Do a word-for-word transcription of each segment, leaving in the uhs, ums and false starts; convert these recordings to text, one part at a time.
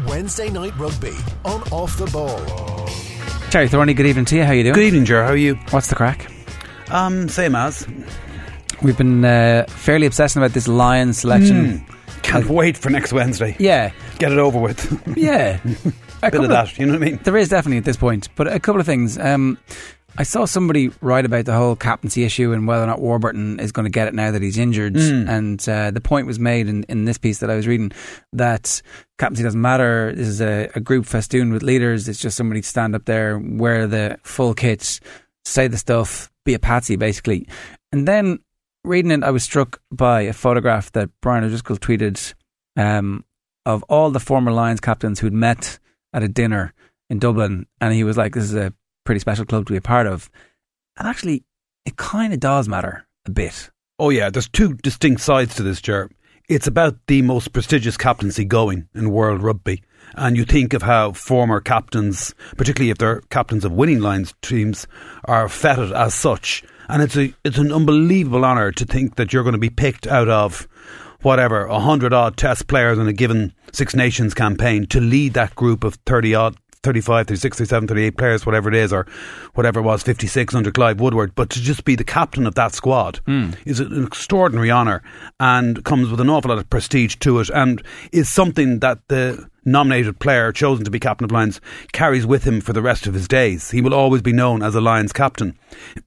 Wednesday Night Rugby on Off the Ball. Terry Thorney, good evening to you. How are you doing? Good evening, Ger. How are you? What's the crack? Um, same as. We've been uh, fairly obsessing about this Lions selection. Mm, can't uh, wait for next Wednesday. Yeah. Get it over with. Yeah. A bit of that, you know what I mean? There is definitely at this point. But a couple of things. Um, I saw somebody write about the whole captaincy issue and whether or not Warburton is going to get it now that he's injured. Mm. And uh, the point was made in, in this piece that I was reading that captaincy doesn't matter. This is a, a group festooned with leaders. It's just somebody to stand up there, wear the full kit, say the stuff, be a patsy, basically. And then reading it, I was struck by a photograph that Brian O'Driscoll tweeted um, of all the former Lions captains who'd met at a dinner in Dublin. And he was like, this is a pretty special club to be a part of. And actually, it kind of does matter a bit. Oh yeah, there's two distinct sides to this, Ger. It's about the most prestigious captaincy going in world rugby. And you think of how former captains, particularly if they're captains of winning Lions teams, are feted as such. And it's a it's an unbelievable honour to think that you're going to be picked out of whatever, a hundred odd test players in a given Six Nations campaign to lead that group of thirty odd, thirty-five, thirty-six, thirty-seven, thirty-eight players, whatever it is, or whatever it was, fifty-six under Clive Woodward. But to just be the captain of that squad mm. is an extraordinary honour and comes with an awful lot of prestige to it, and is something that the nominated player chosen to be captain of Lions carries with him for the rest of his days. He will always be known as a Lions captain.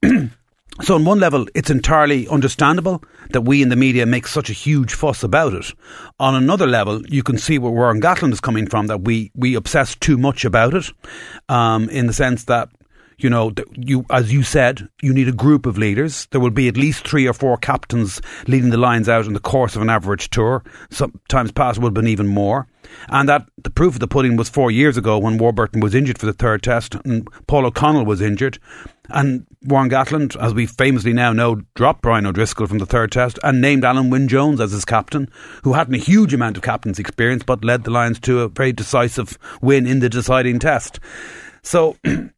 So on one level, it's entirely understandable that we in the media make such a huge fuss about it. On another level, you can see where Warren Gatland is coming from, that we, we obsess too much about it, um, in the sense that, you know, you, as you said, you need a group of leaders. There will be at least three or four captains leading the Lions out in the course of an average tour. Sometimes past would have been even more. And that the proof of the pudding was four years ago when Warburton was injured for the third test and Paul O'Connell was injured. And Warren Gatland, as we famously now know, dropped Brian O'Driscoll from the third test and named Alan Wynne-Jones as his captain, who hadn't a huge amount of captain's experience but led the Lions to a very decisive win in the deciding test. So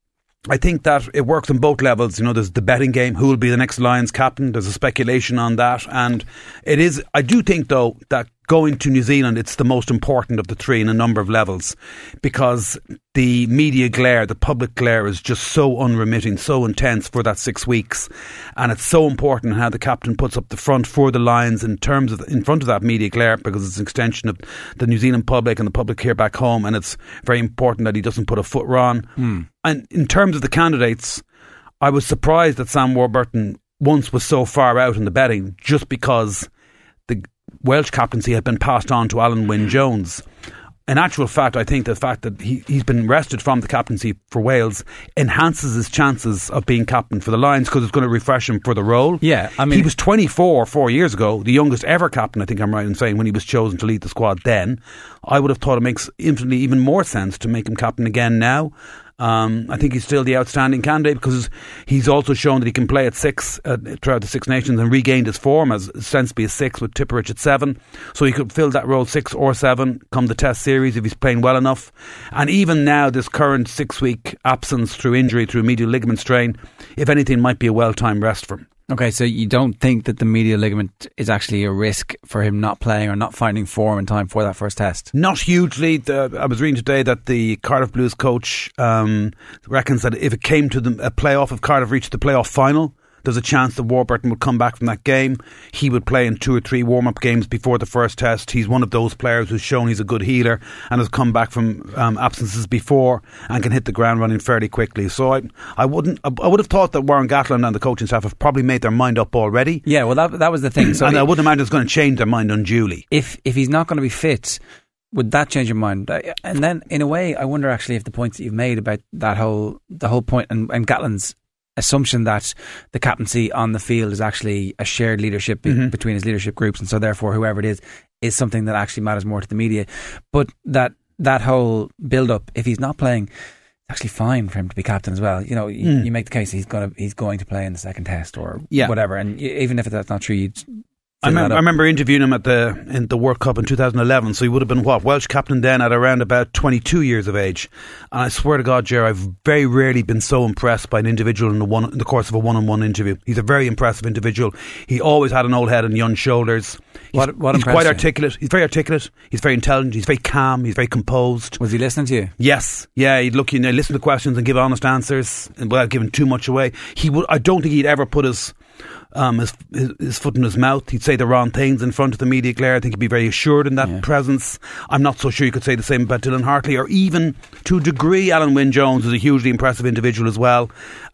I think that it works on both levels. You know, there's the betting game, who will be the next Lions captain. There's a speculation on that. And it is, I do think though, that going to New Zealand, it's the most important of the three in a number of levels, because the media glare, the public glare is just so unremitting, so intense for that six weeks. And it's so important how the captain puts up the front for the Lions in terms of, in front of that media glare, because it's an extension of the New Zealand public and the public here back home. And it's very important that he doesn't put a foot wrong. Mm. And in terms of the candidates, I was surprised that Sam Warburton once was so far out in the betting, just because the Welsh captaincy had been passed on to Alan Wynne-Jones. In actual fact, I think the fact that he, he's been rested from the captaincy for Wales enhances his chances of being captain for the Lions, because it's going to refresh him for the role. Yeah, I mean, he was twenty-four four years ago, the youngest ever captain, I think I'm right in saying, when he was chosen to lead the squad then. I would have thought it makes infinitely even more sense to make him captain again now. Um, I think he's still the outstanding candidate, because he's also shown that he can play at six uh, throughout the Six Nations and regained his form as ostensibly a six with Tipperich at seven. So he could fill that role six or seven come the Test series if he's playing well enough. And even now, this current six-week absence through injury, through medial ligament strain, if anything, might be a well-timed rest for him. Okay, so you don't think that the medial ligament is actually a risk for him not playing or not finding form in time for that first test? Not hugely. The, I was reading today that the Cardiff Blues coach um, reckons that if it came to the, a playoff, if Cardiff reached the playoff final, there's a chance that Warburton would come back from that game. He would play in two or three warm-up games before the first test. He's one of those players who's shown he's a good healer and has come back from um, absences before and can hit the ground running fairly quickly. So I, I wouldn't. I would have thought that Warren Gatland and the coaching staff have probably made their mind up already. Yeah, well, that that was the thing. So and it, I wouldn't imagine it's going to change their mind unduly. If if he's not going to be fit, would that change your mind? And then, in a way, I wonder actually if the points that you've made about that whole the whole point and, and Gatland's assumption that the captaincy on the field is actually a shared leadership be- mm-hmm. between his leadership groups, and so therefore whoever it is is something that actually matters more to the media. But that that whole build up, if he's not playing, it's actually fine for him to be captain as well. You know, you, mm. you make the case he's going to he's going to play in the second test or yeah. whatever, and even if that's not true, you'd I, mem- I remember interviewing him at the in the World Cup in two thousand eleven. So he would have been what Welsh captain then at around about twenty-two years of age. And I swear to God, Ger, I've very rarely been so impressed by an individual in the one in the course of a one-on-one interview. He's a very impressive individual. He always had an old head on young shoulders. He's, what, what he's quite articulate. He's very articulate. He's very intelligent. He's very calm. He's very composed. Was he listening to you? Yes. Yeah. He'd look, you know, listen to questions and give honest answers without giving too much away. He would. I don't think he'd ever put his. Um, his, his, his foot in his mouth. He'd say the wrong things in front of the media, Claire. I think he'd be very assured in that yeah. presence. I'm not so sure you could say the same about Dylan Hartley, or even to a degree Alan Wynne-Jones is a hugely impressive individual as well.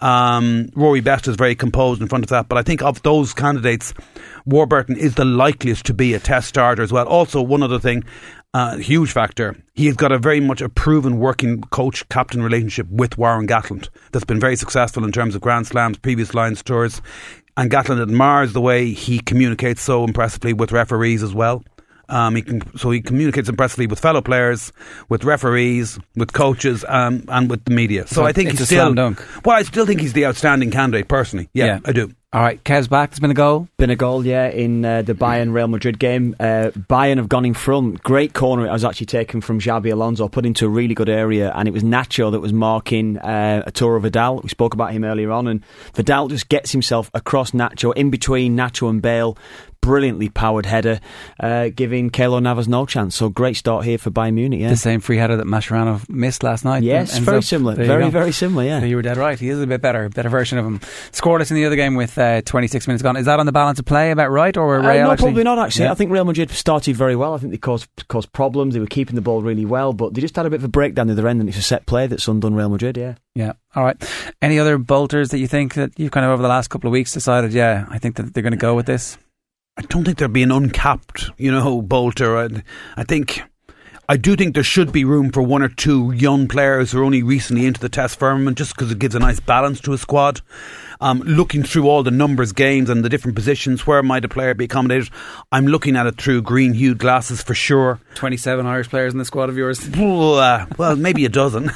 um, Rory Best is very composed in front of that, but I think of those candidates, Warburton is the likeliest to be a test starter as well. Also, one other thing, uh, huge factor, he's got a very much a proven working coach-captain relationship with Warren Gatland that's been very successful in terms of Grand Slams, previous Lions tours. And Gatland admires the way he communicates so impressively with referees as well. Um, he can, so he communicates impressively with fellow players, with referees, with coaches, um, and with the media. So, so I think it's he's a still. slam dunk. Well, I still think he's the outstanding candidate personally. Yeah, yeah. I do. All right, Kev's back. There's been a goal. Been a goal, yeah, in uh, the Bayern Real Madrid game. Uh, Bayern have gone in front. Great corner. It was actually taken from Xabi Alonso, put into a really good area, and it was Nacho that was marking uh, Arturo Vidal. We spoke about him earlier on, and Vidal just gets himself across Nacho, in between Nacho and Bale. Brilliantly powered header, uh, giving Keylor Navas no chance. So great start here for Bayern Munich. Yeah, the same free header that Mascherano missed last night. Yes, very up, similar. Very, very similar. Yeah, so you were dead right. He is a bit better, better version of him. Scoreless in the other game with uh, twenty-six minutes gone. Is that on the balance of play about right, or were Real? Uh, no, actually? probably not. Actually, yeah. I think Real Madrid started very well. I think they caused caused problems. They were keeping the ball really well, but they just had a bit of a breakdown at the end, and it's a set play that's undone Real Madrid. Yeah. Yeah. All right. Any other bolters that you think that you've kind of over the last couple of weeks decided? Yeah, I think that they're going to go with this. I don't think there'd be an uncapped, you know, bolter. I, I think, I do think there should be room for one or two young players who are only recently into the test firmament, just because it gives a nice balance to a squad. Um, looking through all the numbers games and the different positions, where might a player be accommodated? I'm looking at it through green-hued glasses for sure. twenty-seven Irish players in the squad of yours. Well, maybe a dozen.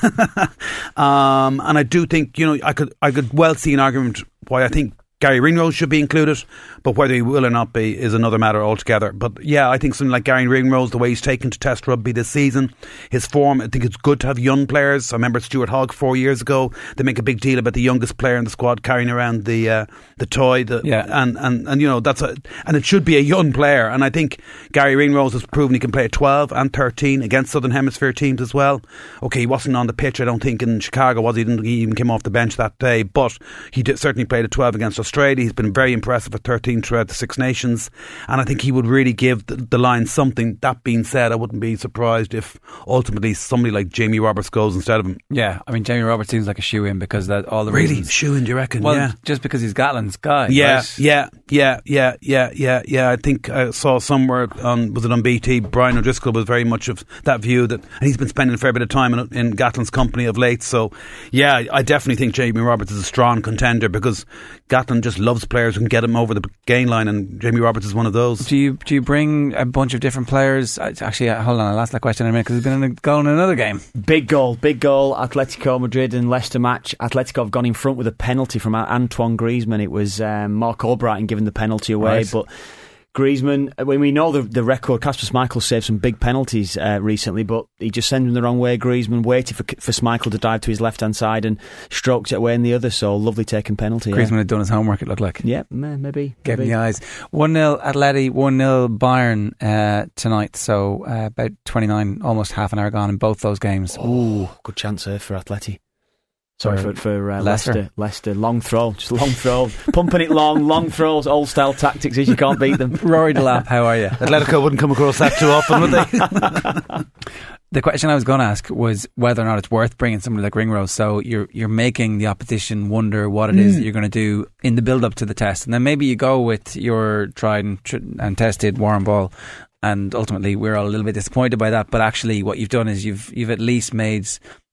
um, and I do think, you know, I could, I could well see an argument why I think Gary Ringrose should be included, but whether he will or not be is another matter altogether. But yeah, I think something like Gary Ringrose, the way he's taken to Test rugby this season, his form, I think it's good to have young players. I remember Stuart Hogg four years ago, they make a big deal about the youngest player in the squad carrying around the uh, the toy, the, yeah. and, and, and you know, that's a, and it should be a young player. And I think Gary Ringrose has proven he can play at twelve and thirteen against Southern Hemisphere teams as well. Okay, he wasn't on the pitch, I don't think, in Chicago, was he? Didn't he even came off the bench that day, but he did, certainly played at twelve against Australia. He's been very impressive at thirteen throughout the Six Nations, and I think he would really give the, the line something. That being said, I wouldn't be surprised if ultimately somebody like Jamie Roberts goes instead of him. Yeah, I mean, Jamie Roberts seems like a shoe-in because that all the really reasons. shoe-in, do you reckon? Well, yeah, just because he's Gatland's guy. Yeah, right? yeah, yeah, yeah, yeah, yeah, yeah. I think I saw somewhere on, was it on B T, Brian O'Driscoll was very much of that view, that, and he's been spending a fair bit of time in, in Gatland's company of late. So yeah, I definitely think Jamie Roberts is a strong contender, because Gatland just loves players who can get him over the gain line, and Jamie Roberts is one of those. Do you do you bring a bunch of different players? Actually, hold on, I'll ask that question in a minute, because he's been in a goal in another game. Big goal, big goal. Atletico Madrid and Leicester match. Atletico have gone in front with a penalty from Antoine Griezmann. It was um, Mark Albrighton giving the penalty away, right. but Griezmann, when we know the, the record, Kasper Schmeichel saved some big penalties uh, recently, but he just sent him the wrong way. Griezmann waited for for Schmeichel to dive to his left hand side and stroked it away in the other. So lovely taken penalty. Griezmann yeah. had done his homework, it looked like. Yeah, maybe. Gave him maybe. the eyes. one nil Atleti, one nil Bayern uh, tonight. So uh, about twenty-nine, almost half an hour gone in both those games. Ooh, good chance there for Atleti. Sorry for, for uh, Leicester. Leicester. Leicester, long throw, just long throw, pumping it long, long throws, old style tactics. Is you can't beat them. Rory Delap, how are you? Atletico wouldn't come across that too often, would they? The question I was going to ask was whether or not it's worth bringing somebody like Ringrose. So you're you're making the opposition wonder what it mm. is that you're going to do in the build up to the test, and then maybe you go with your tried and, tr- and tested Warren Ball. And ultimately, we're all a little bit disappointed by that. But actually, what you've done is you've you've at least made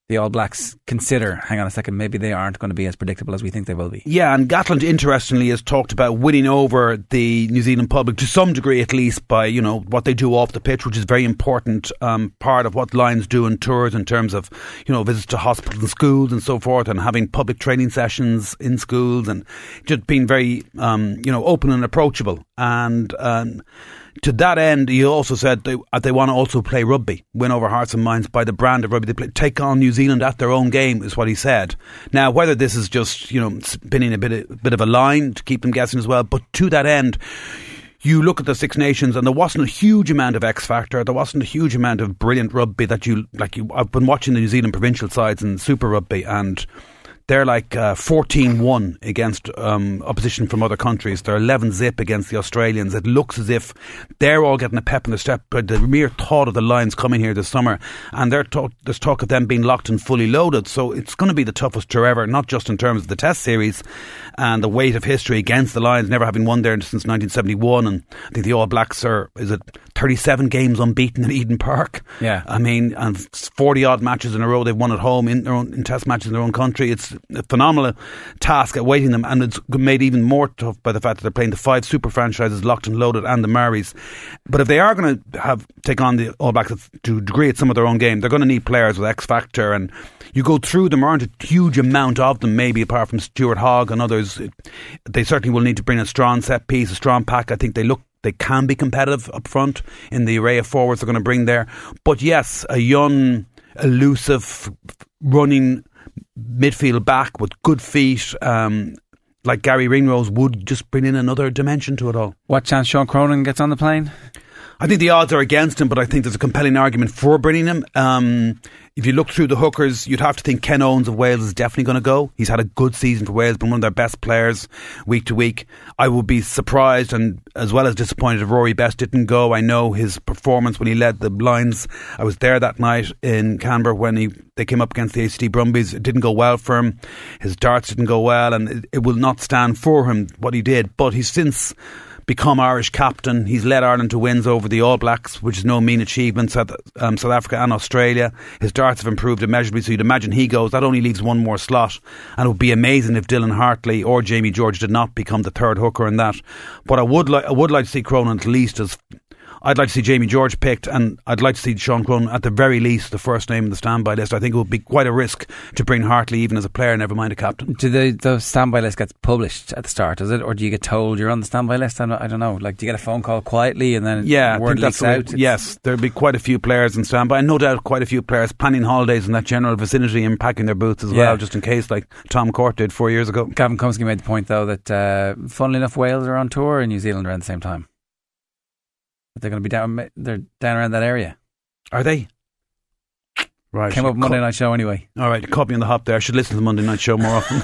the All Blacks consider, hang on a second, maybe they aren't going to be as predictable as we think they will be. Yeah, and Gatland, interestingly, has talked about winning over the New Zealand public to some degree, at least, by, you know, what they do off the pitch, which is a very important um, part of what Lions do in tours in terms of, you know, visits to hospitals and schools and so forth, and having public training sessions in schools, and just being very, um, you know, open and approachable. And um, to that end, he also said they, uh, they want to also play rugby, win over hearts and minds by the brand of rugby they play, take on New Zealand at their own game, is what he said. Now, whether this is just, you know, spinning a bit of, a bit of a line to keep them guessing as well, but to that end, you look at the Six Nations and there wasn't a huge amount of X Factor, there wasn't a huge amount of brilliant rugby that you, like you, I've been watching the New Zealand provincial sides and Super Rugby, and they're like uh, fourteen one against um, opposition from other countries. They're eleven zip against the Australians. It looks as if they're all getting a pep in their step by the mere thought of the Lions coming here this summer. And talk, there's talk of them being locked and fully loaded. So it's going to be the toughest tour ever, not just in terms of the Test series and the weight of history against the Lions, never having won there since nineteen seventy-one. And I think the All Blacks are, is it thirty-seven games unbeaten at Eden Park? Yeah. I mean, and forty odd matches in a row they've won at home in their own, in Test matches in their own country. It's a phenomenal task awaiting them, and it's made even more tough by the fact that they're playing the five super franchises, locked and loaded, and the Maoris. But if they are going to have take on the All Blacks to a degree at some of their own game, they're going to need players with X Factor, and you go through them, aren't a huge amount of them, maybe apart from Stuart Hogg and others. They certainly will need to bring a strong set piece, a strong pack. I think they look They can be competitive up front in the array of forwards they're going to bring there. But yes, a young, elusive, running midfield back with good feet, um, like Gary Ringrose, would just bring in another dimension to it all. What chance Sean Cronin gets on the plane? I think the odds are against him, but I think there's a compelling argument for bringing him. Um, if you look through the hookers, you'd have to think Ken Owens of Wales is definitely going to go. He's had a good season for Wales, been one of their best players week to week. I would be surprised and as well as disappointed if Rory Best didn't go. I know his performance when he led the Lions. I was there that night in Canberra when he they came up against the A C T Brumbies. It didn't go well for him. His darts didn't go well, and it, it will not stand for him what he did. But he's since become Irish captain. He's led Ireland to wins over the All Blacks, which is no mean achievement. South, um, South Africa and Australia. His darts have improved immeasurably, so you'd imagine he goes. That only leaves one more slot, and it would be amazing if Dylan Hartley or Jamie George did not become the third hooker in that. But I would like, I would like to see Cronin at least as. I'd like to see Jamie George picked, and I'd like to see Sean Cronin at the very least the first name in the standby list. I think it would be quite a risk to bring Hartley even as a player, never mind a captain. Do the, the standby list get published at the start, does it? Or do you get told you're on the standby list? I'm not, I don't know. Like, do you get a phone call quietly and then yeah, word leaks out? Yes, there'll be quite a few players in standby, and no doubt quite a few players planning holidays in that general vicinity and packing their boots as yeah. well, just in case, like Tom Court did four years ago. Gavin Cumsky made the point, though, that uh, funnily enough, Wales are on tour and New Zealand around the same time. They're going to be down. They're down around that area. Are they? Right. Came up Monday Night Show anyway. All right, caught me on the hop there. I should listen to the Monday Night Show more often.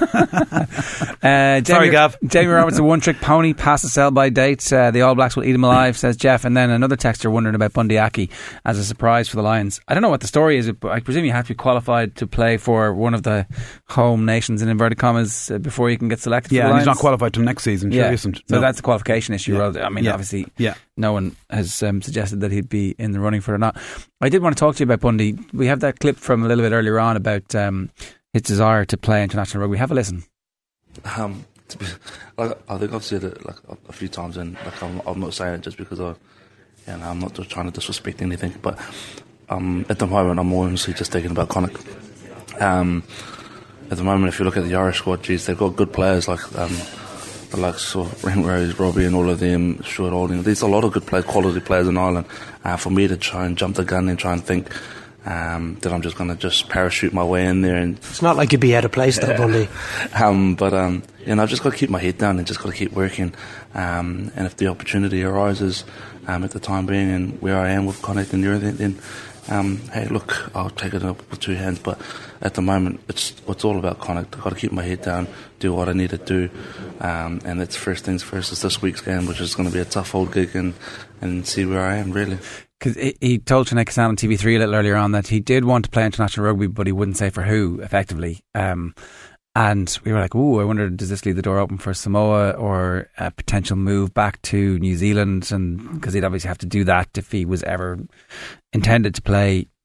uh, Jamie, Sorry, Gav. Jamie Roberts, a one-trick pony, past the sell-by date. Uh, the All Blacks will eat him alive, says Jeff. And then another texter wondering about Bundy Aki as a surprise for the Lions. I don't know what the story is, but I presume you have to be qualified to play for one of the home nations, in inverted commas, uh, before you can get selected yeah, for the and Lions. he's not qualified till next season. Yeah, sure isn't. so no. that's a qualification issue. Yeah. Rather, I mean, yeah. obviously, yeah. no one has um, suggested that he'd be in the running for it or not. I did want to talk to you about Bundy. We have that clip from a little bit earlier on about um, his desire to play international rugby. Have a listen. Um, to be, like, I think I've said it like a, a few times, and like I'm, I'm not saying it just because I, you know, I'm not just trying to disrespect anything. But um, at the moment, I'm honestly just thinking about Connacht. Um, at the moment, if you look at the Irish squad, geez, they've got good players like um, the likes of Renrose, Robbie, and all of them. Stuart Holding. There's a lot of good players, quality players in Ireland. Uh, for me to try and jump the gun and try and think um, that I'm just going to just parachute my way in there, and it's not like you'd be out of place, though, Bundy. um, but um, you know, I've just got to keep my head down and just got to keep working. Um, and if the opportunity arises um, at the time being, and where I am with Connacht and everything, then um, hey, look, I'll take it up with two hands. But at the moment, it's it's all about Connacht. I've got to keep my head down, do what I need to do, um, and that's first things first. Is this week's game, which is going to be a tough old gig, and and see where I am really. Because he told Sinead Kassan on T V three a little earlier on that he did want to play international rugby, but he wouldn't say for who, effectively. Um, and we were like, ooh, I wonder, does this leave the door open for Samoa or a potential move back to New Zealand? And because he'd obviously have to do that if he was ever intended to play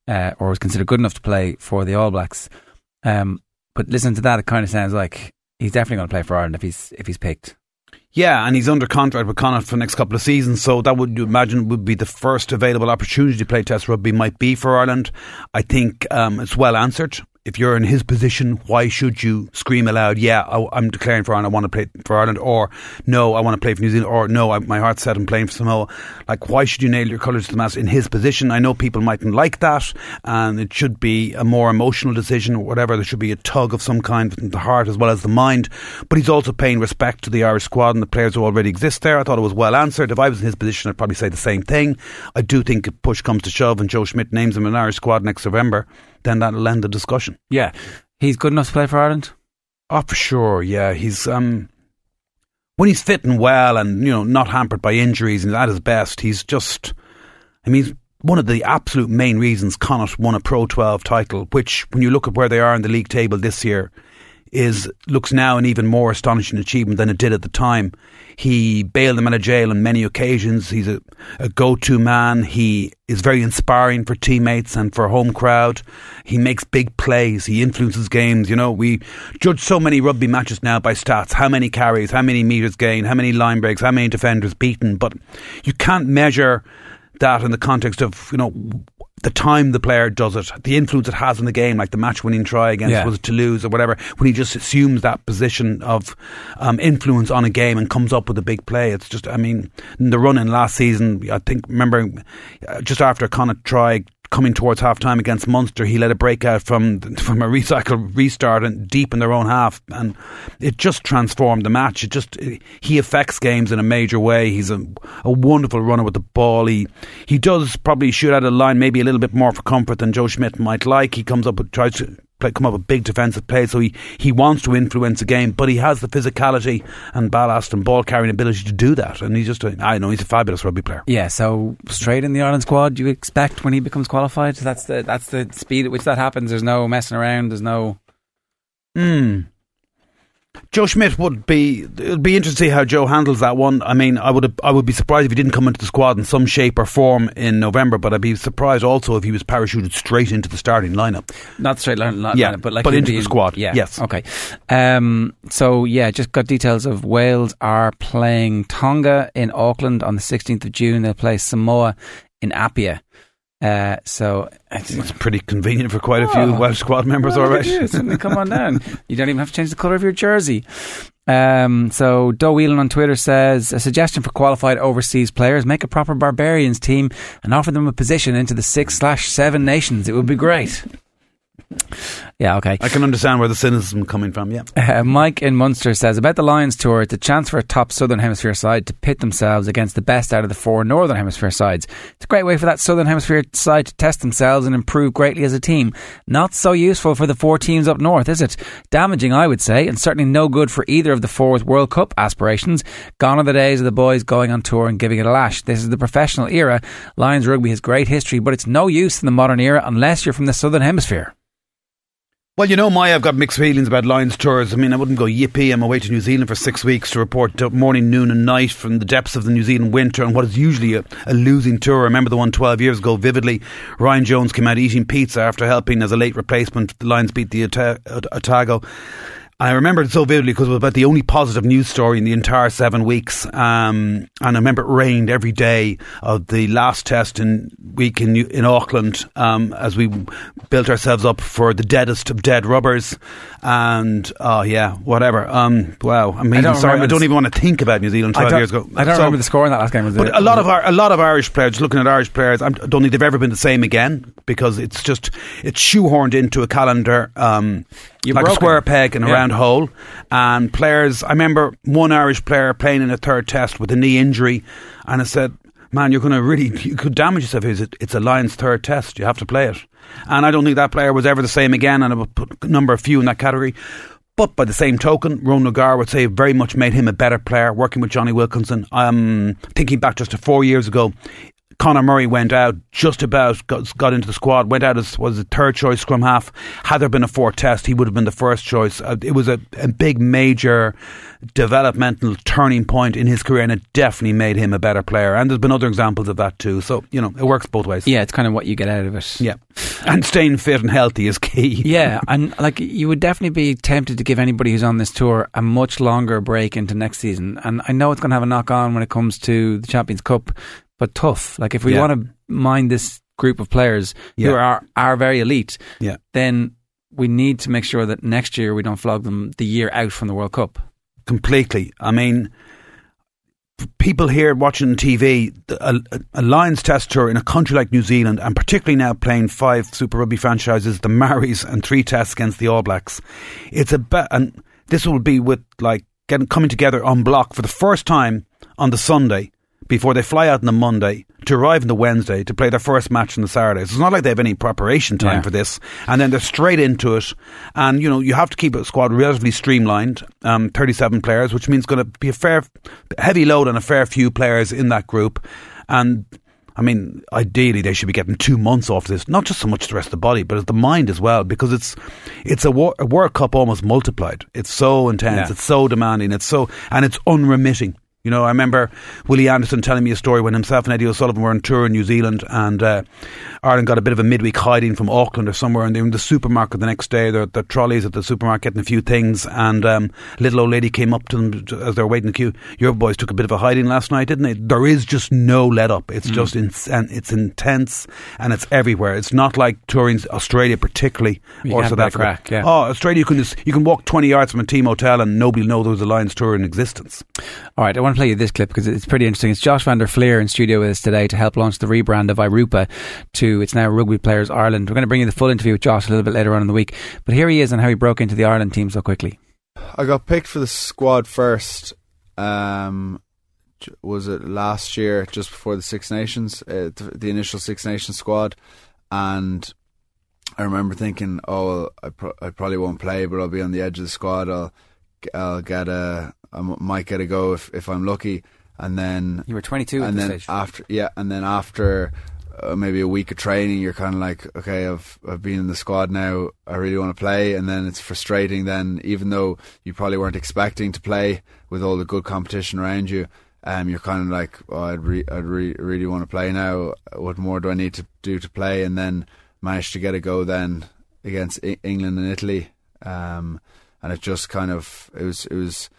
uh, or was considered good enough to play for the All Blacks. Um, but listening to that, it kind of sounds like he's definitely going to play for Ireland if he's if he's picked. Yeah, and he's under contract with Connacht for the next couple of seasons, so that would you imagine would be the first available opportunity to play Test rugby might be for Ireland. I think um, it's well answered. If you're in his position, why should you scream aloud, yeah, I, I'm declaring for Ireland, I want to play for Ireland, or no, I want to play for New Zealand, or no, I, my heart's set on playing for Samoa. Like, why should you nail your colours to the mast in his position? I know people mightn't like that, and it should be a more emotional decision or whatever. There should be a tug of some kind from the heart as well as the mind, but he's also paying respect to the Irish squad and the players who already exist there. I thought it was well answered. If I was in his position, I'd probably say the same thing. I do think if push comes to shove and Joe Schmidt names him in an Irish squad next November, then that'll end the discussion. Yeah. He's good enough to play for Ireland? Oh, for sure, yeah. He's um, when he's fit and well and, you know, not hampered by injuries and at his best, he's just, I mean, he's one of the absolute main reasons Connacht won a Pro twelve title, which, when you look at where they are in the league table this year, is looks now an even more astonishing achievement than it did at the time. He bailed them out of jail on many occasions. He's a, a go-to man. He is very inspiring for teammates and for home crowd. He makes big plays. He influences games. You know, we judge so many rugby matches now by stats. How many carries, how many metres gained, how many line breaks, how many defenders beaten. But you can't measure that in the context of, you know, the time the player does it, the influence it has on the game, like the match-winning try against yeah. was it Toulouse or whatever, when he just assumes that position of um, influence on a game and comes up with a big play. It's just, I mean, in the run-in last season, I think, remember, uh, just after a Connacht try, coming towards half-time against Munster, he let a breakout from from a recycle restart and deep in their own half, and it just transformed the match. It just it, he affects games in a major way. He's a, a wonderful runner with the ball. He he does probably shoot out of line maybe a little bit more for comfort than Joe Schmidt might like. He comes up with, tries to play, come up with big defensive plays, so he, he wants to influence a game, but he has the physicality and ballast and ball carrying ability to do that, and he's just a, I know he's a fabulous rugby player. Yeah, so straight in the Ireland squad, do you expect when he becomes qualified? That's the that's the speed at which that happens. There's no messing around. There's no. Hmm. Joe Schmidt would be. It'll be interesting to see how Joe handles that one. I mean, I would I would be surprised if he didn't come into the squad in some shape or form in November. But I'd be surprised also if he was parachuted straight into the starting lineup. Not straight line, line yeah, lineup, but like but into the, the squad. Yeah. Yes. Okay. Um. So yeah, just got details of Wales are playing Tonga in Auckland on the sixteenth of June. They'll play Samoa in Apia. Uh, so it's, it's pretty convenient for quite a oh, few Welsh squad members, well, alright. Come on down. You don't even have to change the colour of your jersey. Um, so Doe Whelan on Twitter says, a suggestion for qualified overseas players: make a proper Barbarians team and offer them a position into the six slash seven nations. It would be great. Yeah, okay. I can understand where the cynicism coming from, yeah. Uh, Mike in Munster says, about the Lions tour, it's a chance for a top Southern Hemisphere side to pit themselves against the best out of the four Northern Hemisphere sides. It's a great way for that Southern Hemisphere side to test themselves and improve greatly as a team. Not so useful for the four teams up north, is it? Damaging, I would say, and certainly no good for either of the four with World Cup aspirations. Gone are the days of the boys going on tour and giving it a lash. This is the professional era. Lions rugby has great history, but it's no use in the modern era unless you're from the Southern Hemisphere. Well, you know, Maya, I've got mixed feelings about Lions tours. I mean, I wouldn't go yippee. I'm away to New Zealand for six weeks to report morning, noon and night from the depths of the New Zealand winter on what is usually a, a losing tour. I remember the one twelve years ago vividly. Ryan Jones came out eating pizza after helping as a late replacement. The Lions beat the Otago. I remember it so vividly because it was about the only positive news story in the entire seven weeks. Um, and I remember it rained every day of the last test in week in in Auckland um, as we built ourselves up for the deadest of dead rubbers. And, oh yeah, whatever. Um, wow. I'm even sorry. I don't even want to think about New Zealand twelve years ago. I don't so, remember the score in that last game. Was but it, a lot was of our, a lot of Irish players, looking at Irish players, I don't think they've ever been the same again because it's just, it's shoehorned into a calendar um, like broken. a square peg in a yeah. round hole. And players, I remember one Irish player playing in a third test with a knee injury, and I said, man, you're going to really, you could damage yourself. It's a Lions third test, you have to play it. And I don't think that player was ever the same again, and I would put a number of few in that category. But by the same token, Ron Nagar would say very much made him a better player, working with Johnny Wilkinson. Um, thinking back just to four years ago, Conor Murray went out, just about got, got into the squad, went out as was the third choice scrum half. Had there been a fourth test, he would have been the first choice. Uh, it was a, a big, major developmental turning point in his career, and it definitely made him a better player. And there's been other examples of that too. So, you know, it works both ways. Yeah, it's kind of what you get out of it. Yeah. And staying fit and healthy is key. Yeah, and like you would definitely be tempted to give anybody who's on this tour a much longer break into next season. And I know it's going to have a knock on when it comes to the Champions Cup, but tough. Like if we yeah. want to mind this group of players yeah. who are, are very elite, yeah. then we need to make sure that next year we don't flog them the year out from the World Cup. Completely. I mean, people here watching T V, a, a Lions Test tour in a country like New Zealand, and particularly now playing five Super Rugby franchises, the Maoris, and three tests against the All Blacks. It's a be- and this will be with like getting coming together on block for the first time on the Sunday before they fly out on the Monday to arrive on the Wednesday to play their first match on the Saturday. So it's not like they have any preparation time yeah. for this, and then they're straight into it. And you know, you have to keep a squad relatively streamlined, um, thirty-seven players, which means going to be a fair heavy load on a fair few players in that group. And I mean, ideally they should be getting two months off this, not just so much the rest of the body, but the mind as well, because it's it's a, war, a World Cup almost multiplied. It's so intense, yeah. it's so demanding, it's so and it's unremitting. You know, I remember Willie Anderson telling me a story when himself and Eddie O'Sullivan were on tour in New Zealand, and uh, Ireland got a bit of a midweek hiding from Auckland or somewhere, and they were in the supermarket the next day. They're at the trolleys at the supermarket getting a few things, and um, a little old lady came up to them as they were waiting in the queue. Your boys took a bit of a hiding last night, didn't they? There is just no let up. It's mm. just in- and it's intense, and it's everywhere. It's not like touring Australia particularly, you or South Africa. Crack, yeah. Oh, Australia, you can just, you can walk twenty yards from a team hotel and nobody will know there was a Lions tour in existence. All right, I want to play you this clip because it's pretty interesting. It's Josh van der Fleer in studio with us today to help launch the rebrand of Irupa to it's now Rugby Players Ireland. We're going to bring you the full interview with Josh a little bit later on in the week, but here he is and how he broke into the Ireland team so quickly. I got picked for the squad first. Um, was it last year, just before the Six Nations, uh, the, the initial Six Nations squad, and I remember thinking, oh, I, pro- I probably won't play, but I'll be on the edge of the squad. I'll I'll get a I might get a go if, if I'm lucky. And then you were twenty-two at and this then stage. after yeah, and then after uh, maybe a week of training, you're kind of like, okay, I've I've been in the squad now. I really want to play, and then it's frustrating. Then even though you probably weren't expecting to play with all the good competition around you, um, you're kind of like, oh, I'd re- I'd re- really want to play now. What more do I need to do to play? And then managed to get a go then against I- England and Italy, um, and it just kind of it was it was.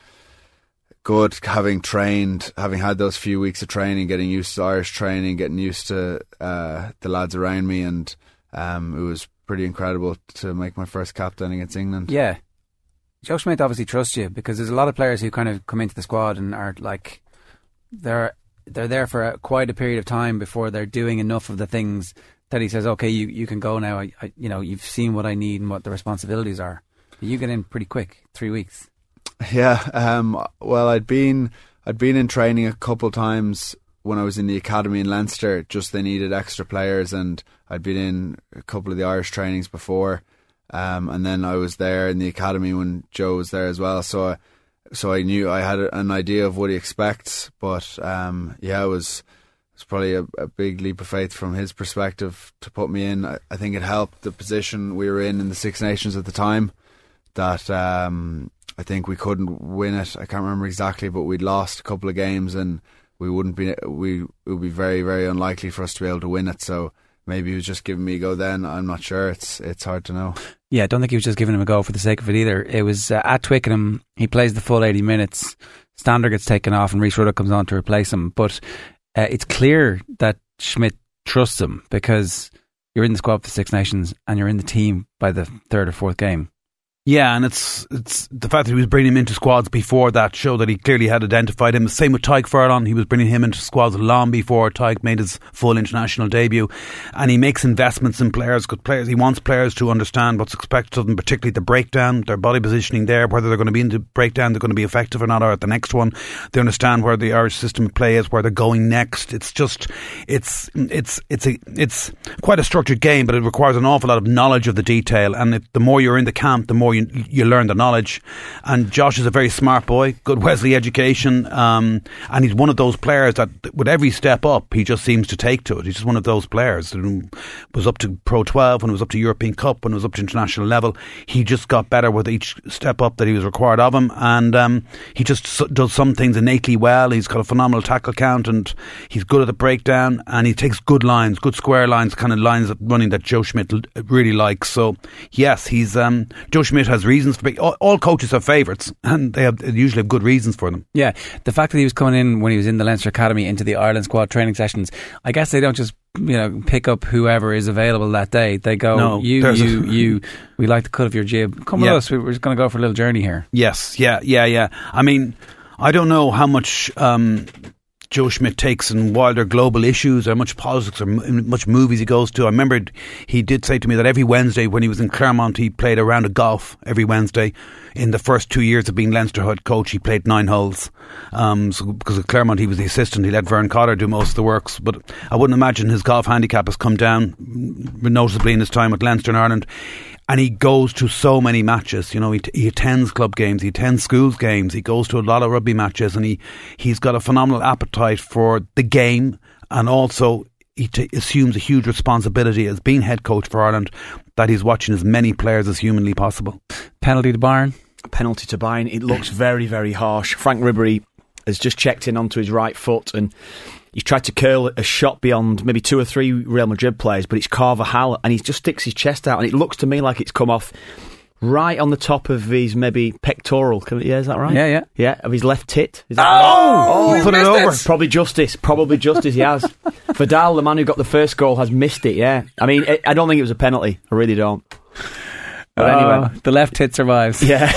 good having trained, having had those few weeks of training, getting used to Irish training, getting used to uh, the lads around me, and um, it was pretty incredible to make my first captain against England. Yeah. Joe Schmidt obviously trusts you because there's a lot of players who kind of come into the squad and are like, they're they're there for a, quite a period of time before they're doing enough of the things that he says, okay, you, you can go now. I, I, you know, you've seen what I need and what the responsibilities are. But you get in pretty quick, three weeks. Yeah, um, well, I'd been I'd been in training a couple times when I was in the academy in Leinster. Just they needed extra players, and I'd been in a couple of the Irish trainings before, um, and then I was there in the academy when Joe was there as well. So, I, so I knew I had an idea of what he expects. But um, yeah, it was it was probably a, a big leap of faith from his perspective to put me in. I, I think it helped the position we were in in the Six Nations at the time. That. Um, I think we couldn't win it. I can't remember exactly, but we'd lost a couple of games, and we wouldn't be. We it would be very, very unlikely for us to be able to win it. So maybe he was just giving me a go. Then I'm not sure. It's it's hard to know. Yeah, I don't think he was just giving him a go for the sake of it either. It was uh, at Twickenham. He plays the full eighty minutes. Stander gets taken off, and Rhys Ruddock comes on to replace him. But uh, it's clear that Schmidt trusts him because you're in the squad for the Six Nations, and you're in the team by the third or fourth game. Yeah, and it's it's the fact that he was bringing him into squads before that showed that he clearly had identified him. Same with Tadhg Furlong. He was bringing him into squads long before Tadhg made his full international debut. And he makes investments in players, good players. He wants players to understand what's expected of them, particularly the breakdown, their body positioning there, whether they're going to be in the breakdown, they're going to be effective or not, or at the next one. They understand where the Irish system of play is, where they're going next. It's just, it's it's it's a, it's quite a structured game, but it requires an awful lot of knowledge of the detail. And it, the more you're in the camp, the more you you, you learn the knowledge. And Josh is a very smart boy, good Wesley education, um, and he's one of those players that with every step up he just seems to take to it. He's just one of those players who was up to Pro twelve, when it was up to European Cup, when it was up to international level. He just got better with each step up that he was required of him, and um, he just does some things innately well. He's got a phenomenal tackle count, and he's good at the breakdown, and he takes good lines, good square lines, kind of lines that running that Joe Schmidt really likes. So yes, he's um, Joe Schmidt has reasons to be. All, all coaches have favourites, and they, have, they usually have good reasons for them. Yeah, the fact that he was coming in when he was in the Leinster Academy into the Ireland squad training sessions, I guess they don't just, you know, pick up whoever is available that day. They go, no, you, you, you, we like the cut of your jib. Come yeah. with us, we're just going to go for a little journey here. Yes, yeah, yeah, yeah. I mean, I don't know how much um, Joe Schmidt takes in wider global issues, or much politics, or m- much movies he goes to. I remember he did say to me that every Wednesday when he was in Claremont, he played a round of golf every Wednesday. In the first two years of being Leinster head coach, he played nine holes. Um, so because at Claremont he was the assistant, he let Vern Cotter do most of the works. But I wouldn't imagine his golf handicap has come down noticeably in his time at Leinster in Ireland. And he goes to so many matches. You know, he, t- he attends club games, he attends schools games, he goes to a lot of rugby matches, and he, he's got a phenomenal appetite for the game, and also he t- assumes a huge responsibility as being head coach for Ireland, that he's watching as many players as humanly possible. Penalty to Bayern? Penalty to Bayern. It looks very, very harsh. Frank Ribery has just checked in onto his right foot, and he's tried to curl a shot beyond maybe two or three Real Madrid players, but it's Carvajal, and he just sticks his chest out, and it looks to me like it's come off right on the top of his maybe pectoral. Yeah, is that right? Yeah, yeah. Yeah, of his left tit. Is that oh! Right? Oh, put it over. It. Probably justice. Probably justice, he has. Vidal, the man who got the first goal, has missed it, yeah. I mean, it, I don't think it was a penalty. I really don't. But uh, anyway. The left tit survives. Yeah.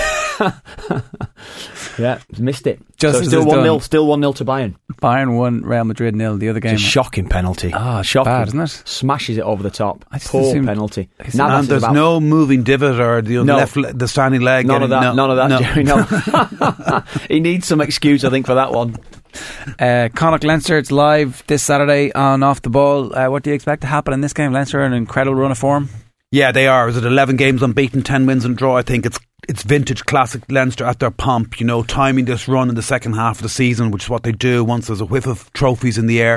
Yeah, missed it. Justice so still is one done. nil. Still one nil to Bayern. Bayern won, Real Madrid nil. The other game, it's a shocking penalty. Ah, oh, shocking, bad, isn't it? Smashes it over the top. I just Poor assumed, penalty. Now and there's no moving divot or the no. left, the standing leg. None of that. No, none of that, no. Jerry. No. He needs some excuse, I think, for that one. Uh, Connacht Leinster, it's live this Saturday on Off the Ball. Uh, what do you expect to happen in this game? Leinster are an incredible run of form. Yeah, they are. Is it eleven games unbeaten, ten wins and draw? I think it's it's vintage classic Leinster at their pomp, you know, timing this run in the second half of the season, which is what they do once there's a whiff of trophies in the air.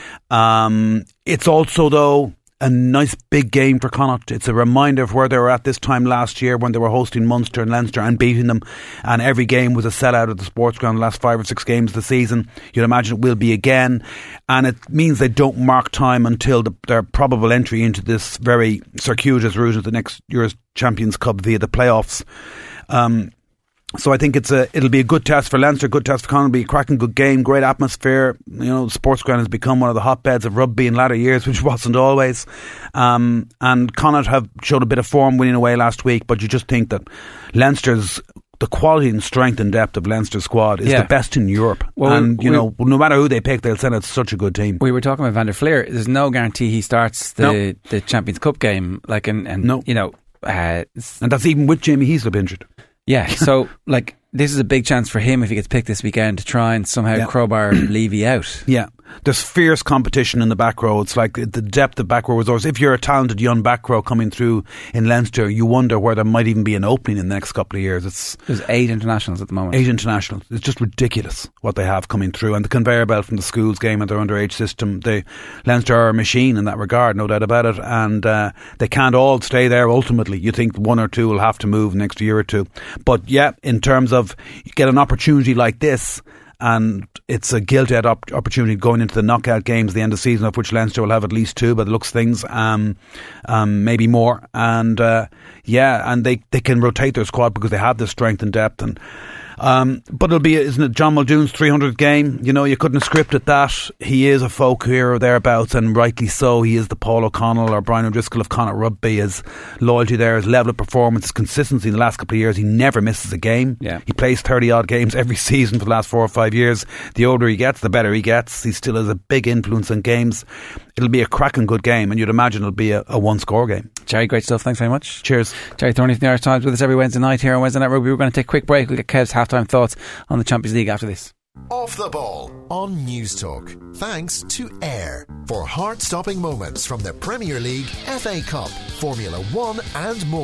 Um, it's also, though, a nice big game for Connacht. It's a reminder of where they were at this time last year when they were hosting Munster and Leinster and beating them, and every game was a sellout at the sports ground the last five or six games of the season. You'd imagine it will be again, and it means they don't mark time until the, their probable entry into this very circuitous route of the next year's Champions Cup via the playoffs. Um, So I think it's a it'll be a good test for Leinster, good test for Connacht. It'll be a cracking good game, great atmosphere. You know, the sports ground has become one of the hotbeds of rugby in latter years, which wasn't always. Um, and Connacht have showed a bit of form winning away last week, but you just think that Leinster's the quality and strength and depth of Leinster's squad is yeah. the best in Europe. Well, and you we, know, no matter who they pick, they'll send out such a good team. We were talking about Van der Fleer. There's no guarantee he starts the no. the Champions Cup game. Like, and, and no. you know, uh, and that's even with Jamie Heaslip injured. Yeah, so like this is a big chance for him if he gets picked this weekend to try and somehow yeah. crowbar Levy out. Yeah, there's fierce competition in the back row. It's like the depth of back row resource. If you're a talented young back row coming through in Leinster, you wonder where there might even be an opening in the next couple of years. It's There's eight internationals at the moment. Eight internationals. It's just ridiculous what they have coming through. And the conveyor belt from the schools game and their underage system. They, Leinster are a machine in that regard, no doubt about it. And uh, they can't all stay there ultimately. You think one or two will have to move next year or two. But yeah, in terms of you get an opportunity like this, and it's a gilt-edged op- opportunity going into the knockout games at the end of the season, of which Leinster will have at least two by the looks of things, um, um, maybe more. And uh, yeah, and they, they can rotate their squad because they have the strength and depth. And um, but it'll be, isn't it, John Muldoon's three hundredth game? You know, you couldn't have scripted that. He is a folk hero thereabouts, and rightly so. He is the Paul O'Connell or Brian O'Driscoll of Connacht Rugby. His loyalty there, his level of performance, his consistency in the last couple of years. He never misses a game. Yeah. He plays thirty odd games every season for the last four or five years. The older he gets, the better he gets. He still has a big influence on games. It'll be a cracking good game, and you'd imagine it'll be a, a one score game. Jerry, great stuff. Thanks very much. Cheers. Jerry Thorney from the Irish Times with us every Wednesday night here on Wednesday Night Rugby. We're going to take a quick break. We'll get Kev's halftime thoughts on the Champions League after this. Off the Ball on News Talk. Thanks to Air for heart-stopping moments from the Premier League, F A Cup, Formula One and more.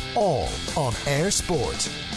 all on Air Sport.